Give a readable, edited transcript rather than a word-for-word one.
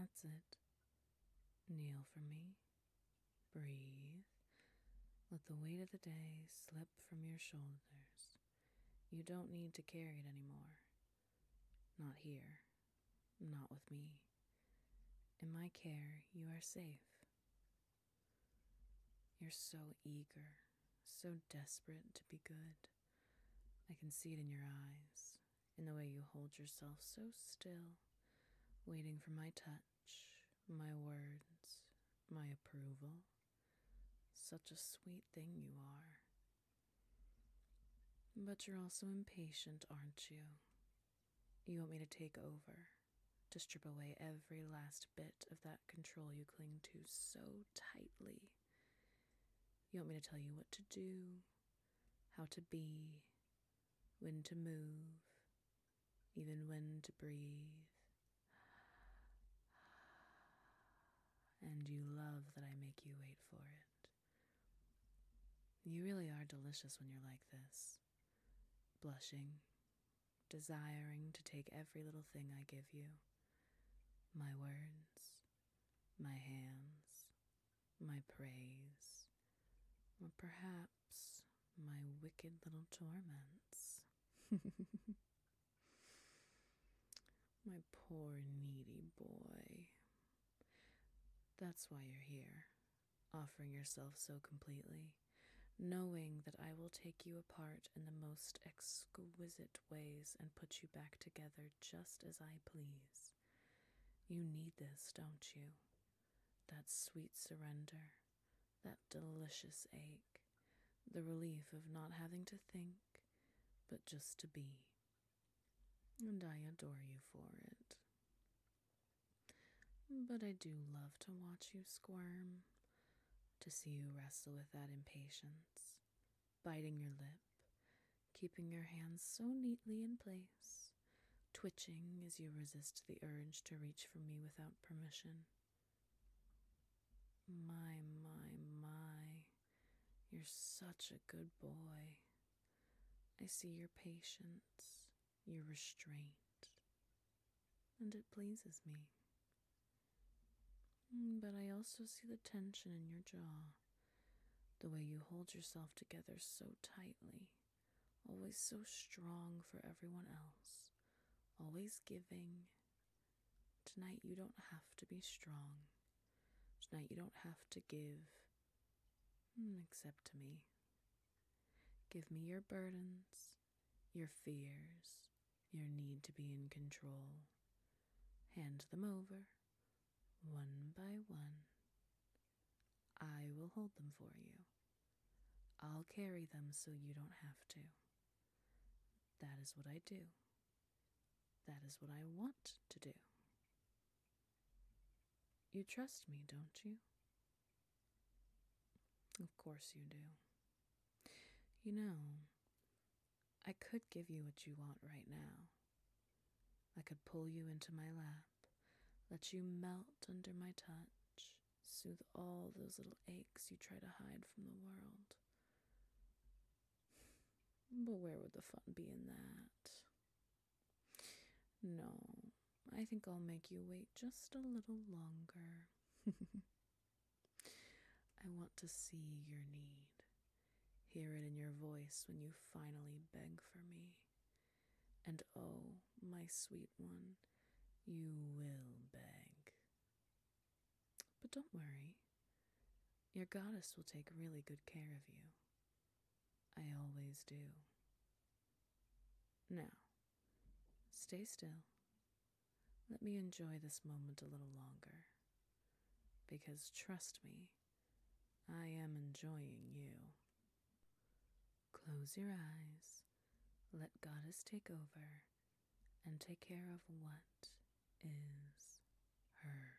That's it. Kneel for me. Breathe. Let the weight of the day slip from your shoulders. You don't need to carry it anymore. Not here. Not with me. In my care, you are safe. You're so eager, so desperate to be good. I can see it in your eyes, in the way you hold yourself so still, waiting for my touch, my words, my approval. Such a sweet thing you are. But you're also impatient, aren't you? You want me to take over, to strip away every last bit of that control you cling to so tightly. You want me to tell you what to do, how to be, when to move, even when to breathe. And you love that I make you wait for it. You really are delicious when you're like this, blushing, desiring to take every little thing I give you. My words, my hands, my praise, or perhaps my wicked little torments. My poor needy boy. That's why you're here, offering yourself so completely, knowing that I will take you apart in the most exquisite ways and put you back together just as I please. You need this, don't you? That sweet surrender, that delicious ache, the relief of not having to think, but just to be. And I adore you for it. But I do love to watch you squirm, to see you wrestle with that impatience, biting your lip, keeping your hands so neatly in place, twitching as you resist the urge to reach for me without permission. My, you're such a good boy. I see your patience, your restraint, and it pleases me. But I also see the tension in your jaw, the way you hold yourself together so tightly, always so strong for everyone else, always giving. Tonight you don't have to be strong. Tonight you don't have to give, except to me. Give me your burdens, your fears, your need to be in control. Hand them over, one by one. I will hold them for you. I'll carry them so you don't have to. That is what I do. That is what I want to do. You trust me, don't you? Of course you do. You know, I could give you what you want right now. I could pull you into my lap, let you melt under my touch, soothe all those little aches you try to hide from the world. But where would the fun be in that? No, I think I'll make you wait just a little longer. I want to see your need, hear it in your voice when you finally beg for me. And oh, my sweet one, you will beg. But don't worry, your goddess will take really good care of you. I always do. Now, stay still. Let me enjoy this moment a little longer. Because trust me, I am enjoying you. Close your eyes, let Goddess take over, and take care of what is hers.